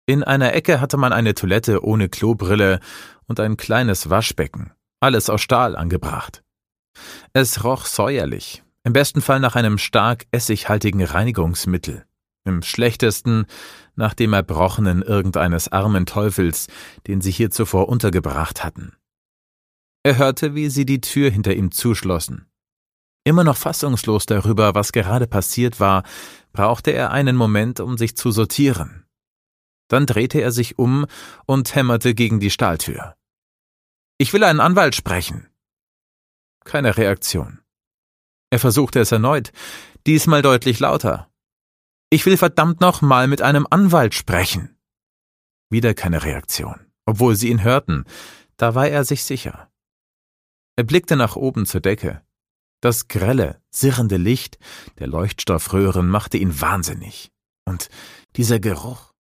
In einer Ecke hatte man eine Toilette ohne Klobrille und ein kleines Waschbecken, alles aus Stahl angebracht. Es roch säuerlich, im besten Fall nach einem stark essighaltigen Reinigungsmittel, im schlechtesten nach dem Erbrochenen irgendeines armen Teufels, den sie hier zuvor untergebracht hatten. Er hörte, wie sie die Tür hinter ihm zuschlossen. Immer noch fassungslos darüber, was gerade passiert war, brauchte er einen Moment, um sich zu sortieren. Dann drehte er sich um und hämmerte gegen die Stahltür. »Ich will einen Anwalt sprechen!« Keine Reaktion. Er versuchte es erneut, diesmal deutlich lauter. »Ich will verdammt noch mal mit einem Anwalt sprechen!« Wieder keine Reaktion, obwohl sie ihn hörten, da war er sich sicher. Er blickte nach oben zur Decke. Das grelle, sirrende Licht der Leuchtstoffröhren machte ihn wahnsinnig. Und dieser Geruch.